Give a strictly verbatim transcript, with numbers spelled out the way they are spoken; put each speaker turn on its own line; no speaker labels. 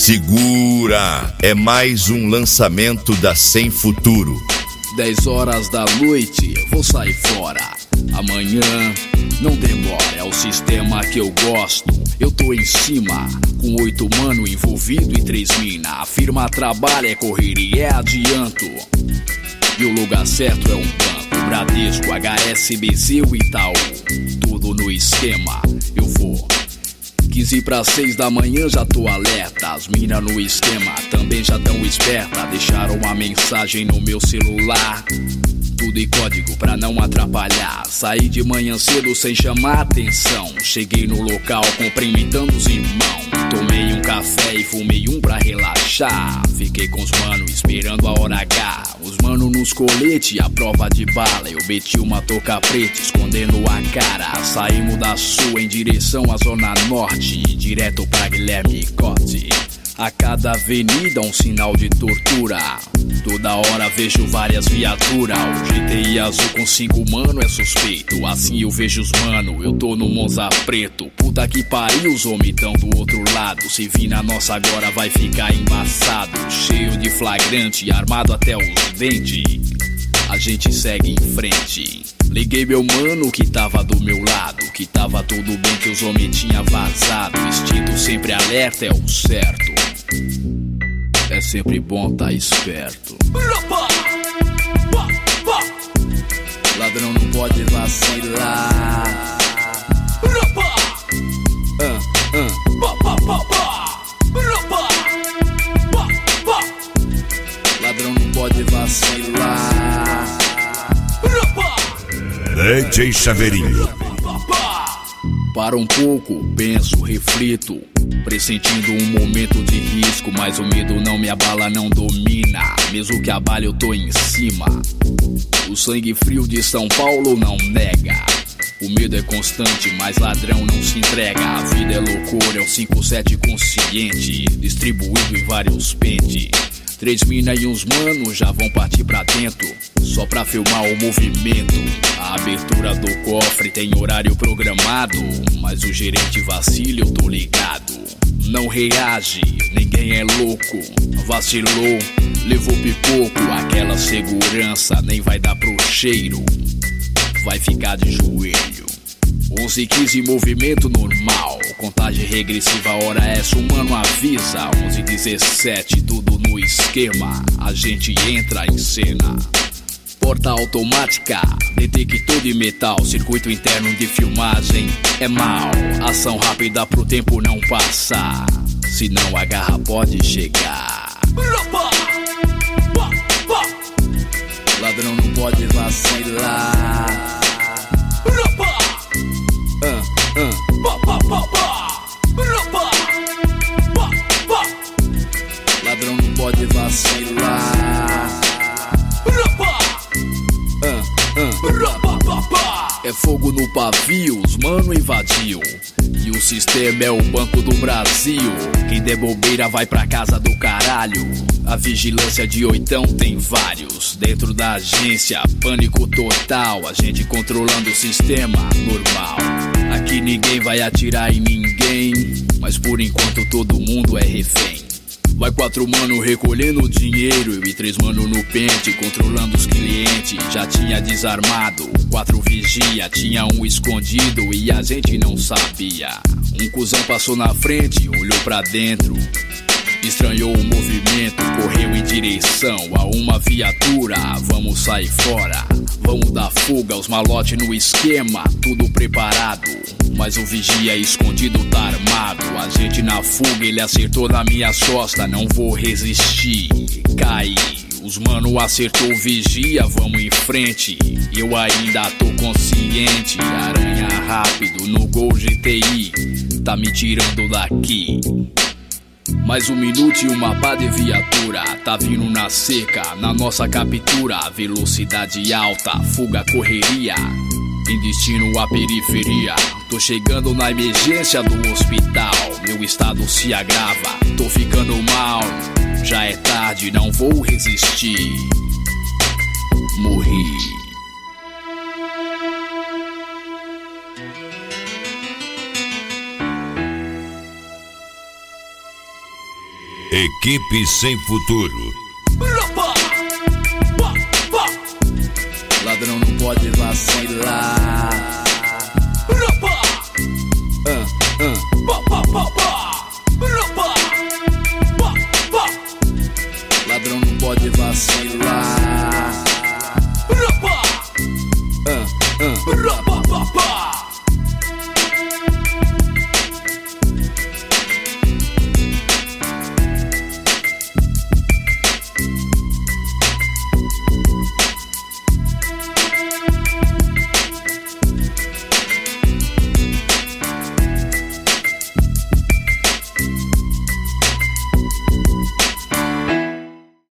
Segura, é mais um lançamento da Sem Futuro.
Dez horas da noite, vou sair fora. Amanhã, não demora, é o sistema que eu gosto. Eu tô em cima, com oito mano envolvido e três mina. A firma trabalha, é correria, é adianto. E o lugar certo é um banco, Bradesco, H S B C ou Itaú. Tudo no esquema, eu vou. Quinze para seis da manhã já tô alerta. As mina no esquema também já tão esperta. Deixaram uma mensagem no meu celular, tudo em código pra não atrapalhar. Saí de manhã cedo sem chamar atenção. Cheguei no local cumprimentando os irmãos. Tomei um café e fumei um pra relaxar. Fiquei com os mano esperando a hora H. Os mano nos colete, a prova de bala. Eu meti uma touca preta escondendo a cara. Saímos da sul em direção à zona norte, direto pra Guilherme Cote. A cada avenida um sinal de tortura. Toda hora vejo várias viaturas. O G T I azul com cinco mano é suspeito. Assim eu vejo os mano, eu tô no Monza preto. Puta que pariu, os homens tão do outro lado. Se vir na nossa agora vai ficar embaçado. Cheio de flagrante, armado até os dentes. A gente segue em frente. Liguei meu mano que tava do meu lado, que tava tudo bem, que os homens tinha vazado. Instinto sempre alerta é o certo. É sempre bom tá esperto. Ladrão não pode vacilar. uh, uh. Ladrão não pode vacilar.
D J Chaveirinho.
Para um pouco, penso, reflito, pressentindo um momento de risco. Mas o medo não me abala, não domina. Mesmo que abale eu tô em cima. O sangue frio de São Paulo não nega. O medo é constante, mas ladrão não se entrega. A vida é loucura, é um cinco sete consciente, distribuído em vários pentes. Três mina e uns mano já vão partir pra dentro, só pra filmar o movimento. A abertura do cofre tem horário programado, mas o gerente vacila, eu tô ligado. Não reage, ninguém é louco. Vacilou, levou pipoco. Aquela segurança nem vai dar pro cheiro, vai ficar de joelho. Onze e quinze movimento normal, contagem regressiva, hora essa o mano avisa. Onze e dezessete, tudo no esquema, a gente entra em cena. Porta automática, detector de metal, circuito interno de filmagem é mal. Ação rápida pro tempo não passar, senão a garra pode chegar. Ladrão não pode vacilar. Uh, uh. Ladrão não pode vacilar. uh, uh. É fogo no pavio, os mano invadiu. E o sistema é o Banco do Brasil. Quem der bobeira vai pra casa do caralho. A vigilância de oitão tem vários. Dentro da agência, pânico total. A gente controlando o sistema, normal. Aqui ninguém vai atirar em ninguém, mas por enquanto todo mundo é refém. Vai quatro mano recolhendo dinheiro, eu e três mano no pente, controlando os clientes. Já tinha desarmado, quatro vigia, tinha um escondido e a gente não sabia. Um cuzão passou na frente, olhou pra dentro, estranhou o movimento, correu em direção a uma viatura. Vamos sair fora, vamos dar fuga, os malote no esquema, tudo preparado. Mas o vigia escondido tá armado. A gente na fuga, ele acertou na minha costa, não vou resistir, caí. Os mano acertou o vigia, vamos em frente. Eu ainda tô consciente, aranha rápido no Gol G T I, tá me tirando daqui. Mais um minuto e uma pá de viatura tá vindo na seca, na nossa captura. Velocidade alta, fuga, correria, em destino à periferia. Tô chegando na emergência do hospital, meu estado se agrava, tô ficando mal. Já é tarde, não vou resistir, morri.
Equipe Sem Futuro.
Ladrão não pode vacilar.